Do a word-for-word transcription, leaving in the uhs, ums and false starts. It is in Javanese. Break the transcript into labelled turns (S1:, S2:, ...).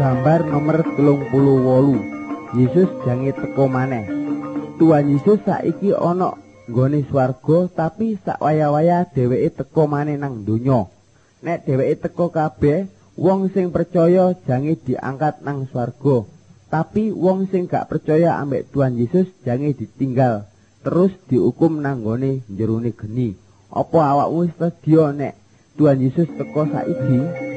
S1: Gambar nomor telung puluh wolu. Yesus jange teko maneh. Tuhan Yesus saiki ana nggone swarga tapi sakwaya-waya dheweke teko maneh nang donya. Nek dheweke teko kabeh, wong sing percaya jange diangkat nang swarga. Tapi wong sing gak percaya ambek Tuhan Yesus jange ditinggal terus dihukum nang nggone jerone geni. Apa awakmu sedia nek Tuhan Yesus teko saiki?